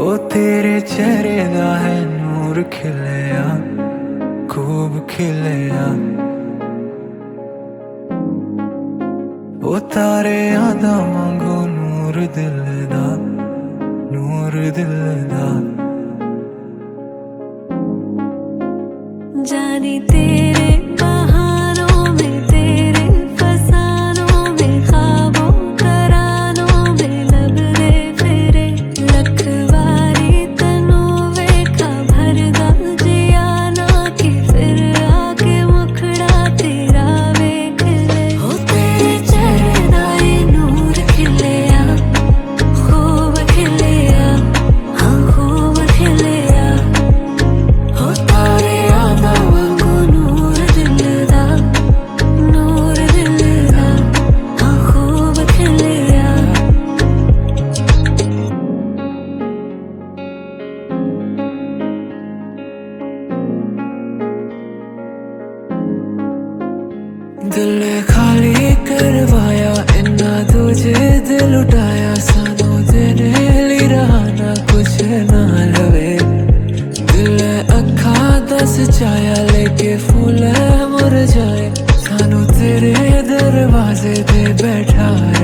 ओ तेरे चेहरे दा है नूर खिलिया, खूब खिलिया। ओ तारे आदा वांगू नूर दिल दा, नूर दिल दा। जाने तेरे बहारों में, तेरे फसानों में, ख्वाबों तरानों में लब दे फिरे। लखवारी तनु वेखा भरदा जिया ना कि फिर आके मुखड़ा तेरा वेख ले। हो तेरे चेहरे दा ये नूर खिलिया, खूब खिलिया, हाँ खूब खिलिया। हो तारे आदा वांगू नूर दिल दा, नूर दिल दा, हाँ खूब खिलिया। दिल खाली करवाया इन्ना तुझे दिल उठाया, सानू तेरे लिए रहा ना कुछ ना लवे। दिल अखा दस चाया लेके फूल मुरझाए, सानू तेरे दरवाजे पे बैठा है।